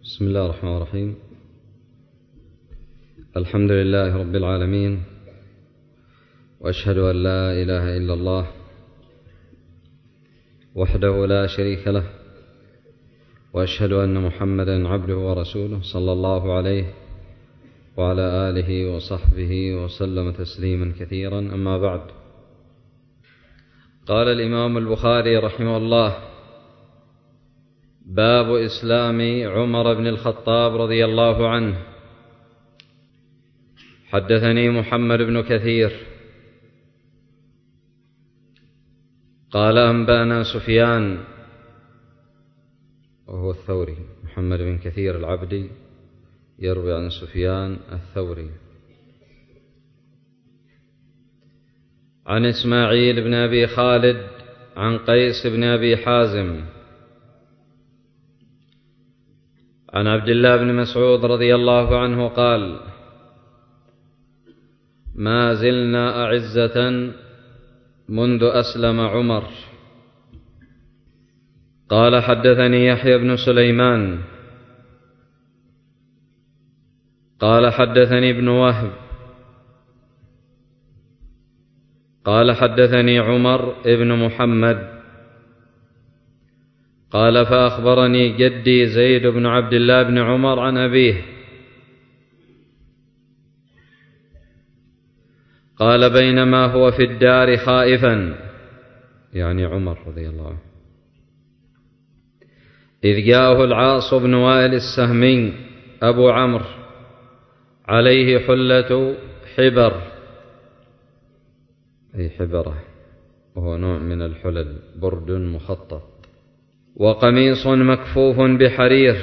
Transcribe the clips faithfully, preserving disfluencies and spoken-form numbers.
بسم الله الرحمن الرحيم. الحمد لله رب العالمين، وأشهد أن لا إله إلا الله وحده لا شريك له، وأشهد أن محمدا عبده ورسوله صلى الله عليه وعلى آله وصحبه وسلم تسليما كثيرا. أما بعد، قال الإمام البخاري رحمه الله: باب إسلام عمر بن الخطاب رضي الله عنه. حدثني محمد بن كثير قال أنبأنا سفيان وهو الثوري، محمد بن كثير العبدي يروي عن سفيان الثوري عن إسماعيل بن أبي خالد عن قيس بن أبي حازم عن عبد الله بن مسعود رضي الله عنه قال: ما زلنا أعزة منذ أسلم عمر. قال: حدثني يحيى بن سليمان قال: حدثني ابن وهب قال: حدثني عمر ابن محمد قال: فأخبرني جدي زيد بن عبد الله بن عمر عن أبيه قال: بينما هو في الدار خائفا، يعني عمر رضي الله عنه، إذ جاءه العاص بن وائل السهمي أبو عمرو عليه حلة حبر، أي حبرة، وهو نوع من الحلل، برد مخطط، وقميص مكفوف بحرير،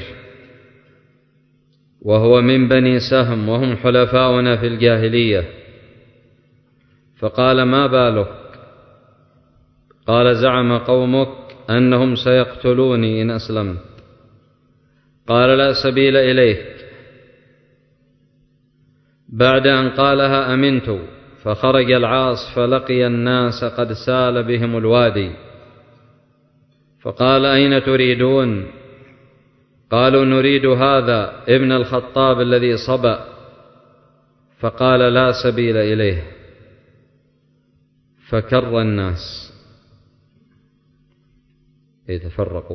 وهو من بني سهم وهم حلفاؤنا في الجاهلية. فقال: ما بالك؟ قال: زعم قومك أنهم سيقتلوني إن أسلمت. قال: لا سبيل إليك. بعد أن قالها أمنت، فخرج العاص فلقي الناس قد سال بهم الوادي، فقال: أين تريدون؟ قالوا: نريد هذا ابن الخطاب الذي صبأ. فقال: لا سبيل إليه. فكر الناس، يتفرقوا.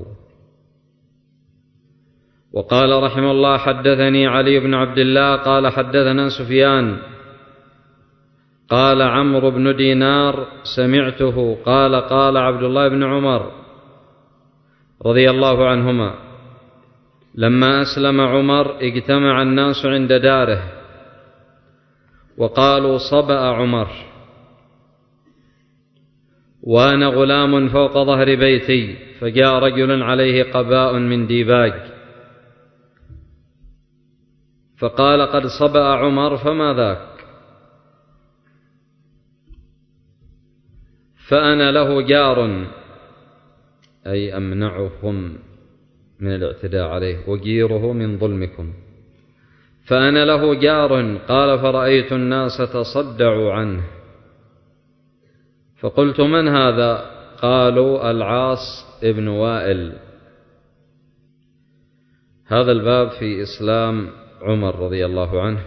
وقال رحمه الله: حدثني علي بن عبد الله قال: حدثنا سفيان قال: عمرو بن دينار سمعته قال: قال عبد الله بن عمر رضي الله عنهما: لما أسلم عمر اجتمع الناس عند داره وقالوا: صبأ عمر، وأنا غلام فوق ظهر بيتي، فجاء رجل عليه قباء من ديباج فقال: قد صبأ عمر، فما ذاك؟ فأنا له جار، أي أمنعهم من الاعتداء عليه وجيره من ظلمكم. فأنا له جار. قال: فرأيت الناس تصدعوا عنه، فقلت: من هذا؟ قالوا: العاص ابن وائل. هذا الباب في إسلام عمر رضي الله عنه.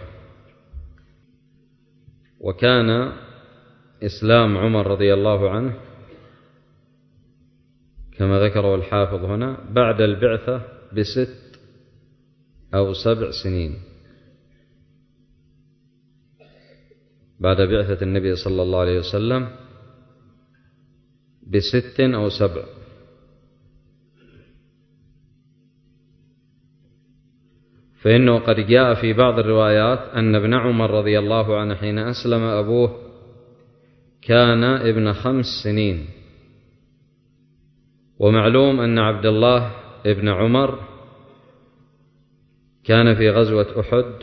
وكان إسلام عمر رضي الله عنه كما ذكره الحافظ هنا بعد البعثة بست أو سبع سنين، بعد بعثة النبي صلى الله عليه وسلم بست أو سبع. فإنه قد جاء في بعض الروايات أن ابن عمر رضي الله عنه حين أسلم أبوه كان ابن خمس سنين. ومعلوم أن عبد الله ابن عمر كان في غزوة أحد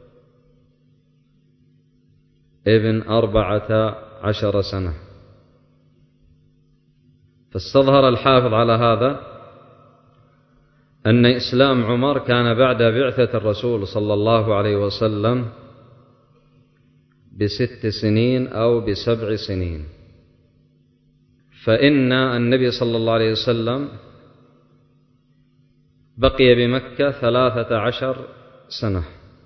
ابن أربعة عشر سنة. فاستظهر الحافظ على هذا أن إسلام عمر كان بعد بعثة الرسول صلى الله عليه وسلم بست سنين أو بسبع سنين. فإن النبي صلى الله عليه وسلم بقي بمكة ثلاثة عشر سنة.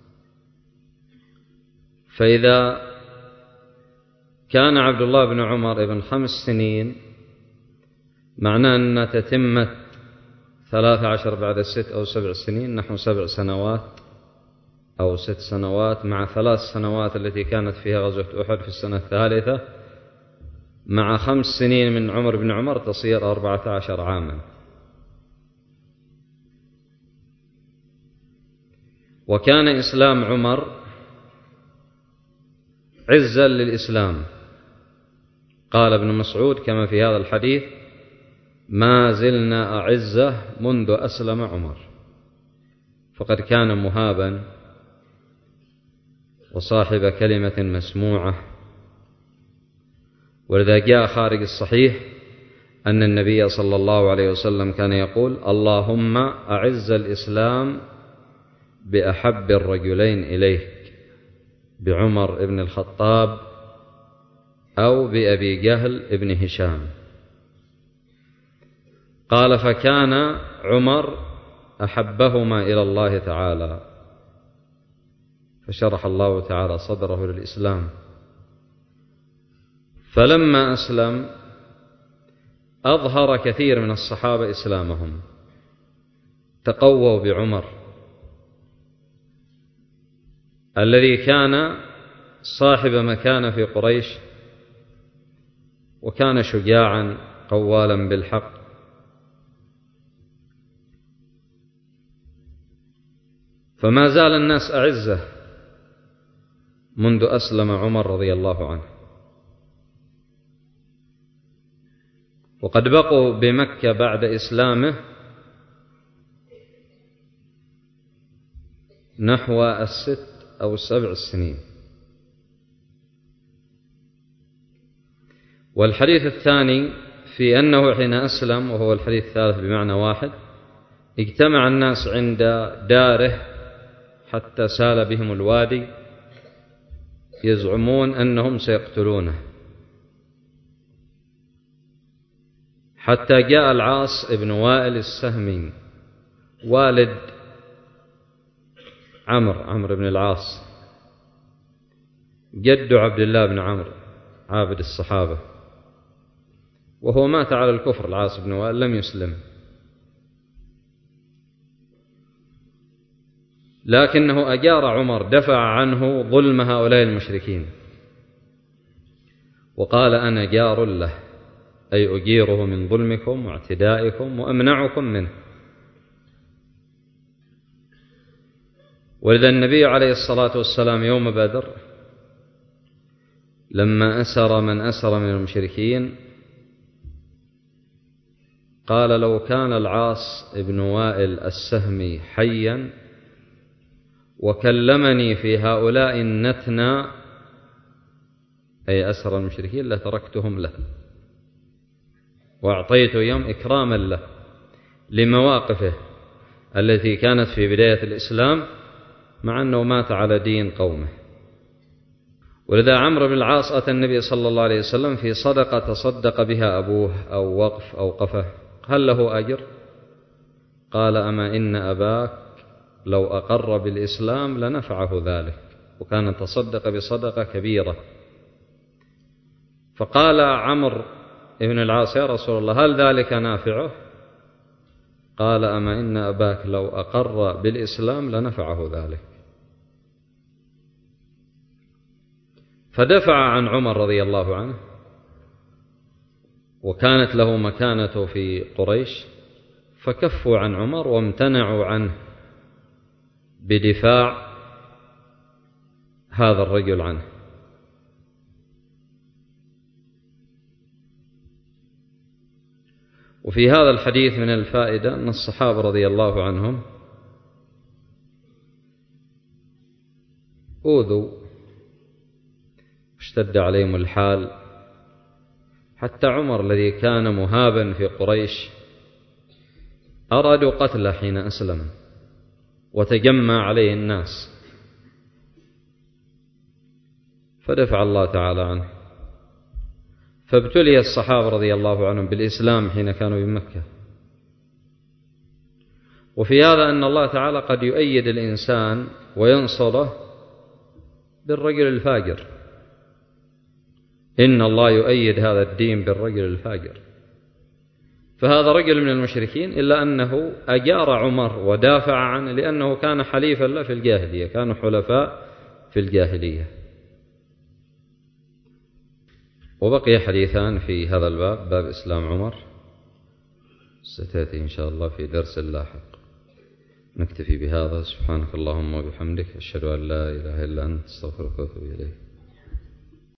فإذا كان عبد الله بن عمر ابن خمس سنين معناه أن تتمت ثلاثة عشر بعد ست أو سبع سنين نحو سبع سنوات أو ست سنوات، مع ثلاث سنوات التي كانت فيها غزوة أحد في السنة الثالثة، مع خمس سنين من عمر بن عمر تصير أربعة عشر عاما. وكان إسلام عمر عزا للإسلام. قال ابن مسعود كما في هذا الحديث: ما زلنا أعزة منذ أسلم عمر. فقد كان مهابا وصاحب كلمة مسموعة. ولذا جاء خارج الصحيح أن النبي صلى الله عليه وسلم كان يقول: اللهم أعز الإسلام بأحب الرجلين إليك، بعمر بن الخطاب أو بأبي جهل بن هشام. قال: فكان عمر أحبهما إلى الله تعالى، فشرح الله تعالى صدره للإسلام. فلما أسلم أظهر كثير من الصحابة إسلامهم، تقووا بعمر الذي كان صاحب مكانة في قريش، وكان شجاعا قوالا بالحق. فما زال الناس أعزة منذ أسلم عمر رضي الله عنه. وقد بقوا بمكة بعد إسلامه نحو الست أو السبع السنين. والحديث الثاني في أنه حين أسلم، وهو الحديث الثالث بمعنى واحد، اجتمع الناس عند داره حتى سال بهم الوادي يزعمون أنهم سيقتلونه، حتى جاء العاص بن وائل السهمي والد عمرو عمرو بن العاص، جد عبد الله بن عمرو عابد الصحابة، وهو مات على الكفر. العاص بن وائل لم يسلم، لكنه أجار عمر، دفع عنه ظلم هؤلاء المشركين، وقال: أنا جار له، أي أجيره من ظلمكم واعتدائكم وأمنعكم منه. ولذا النبي عليه الصلاة والسلام يوم بدر لما أسر من أسر من المشركين قال: لو كان العاص بن وائل السهمي حيا وكلمني في هؤلاء النتنى، أي أسر المشركين، لتركتهم له وأعطيته يوم إكراما له لمواقفه التي كانت في بداية الإسلام، مع أنه مات على دين قومه. ولذا عمرو بن العاص أتى النبي صلى الله عليه وسلم في صدقة تصدق بها أبوه أو وقف أو قفه، هل له أجر؟ قال: أما إن أباك لو أقر بالإسلام لنفعه ذلك، وكان تصدق بصدقة كبيرة. فقال عمرو بن العاص: يا رسول الله، هل ذلك نافعه؟ قال: أما إن أباك لو أقر بالإسلام لنفعه ذلك. فدفع عن عمر رضي الله عنه، وكانت له مكانته في قريش، فكفوا عن عمر وامتنعوا عنه بدفاع هذا الرجل عنه. وفي هذا الحديث من الفائدة أن الصحابة رضي الله عنهم أوذوا، اشتد عليهم الحال، حتى عمر الذي كان مهابا في قريش أرادوا قتله حين أسلم، وتجمع عليه الناس، فدفع الله تعالى عنه. فابتلي الصحابة رضي الله عنهم بالإسلام حين كانوا بمكة، وفي هذا أن الله تعالى قد يؤيد الإنسان وينصره بالرجل الفاجر. إن الله يؤيد هذا الدين بالرجل الفاجر. فهذا رجل من المشركين، إلا أنه أجار عمر ودافع عنه لأنه كان حليفا له في الجاهلية، كانوا حلفاء في الجاهلية. وبقي حديثان في هذا الباب، باب إسلام عمر، ستأتي إن شاء الله في درس لاحق. نكتفي بهذا. سبحانك اللهم وبحمدك، أشهد أن لا إله إلا أنت، أستغفرك وأتوب إليك.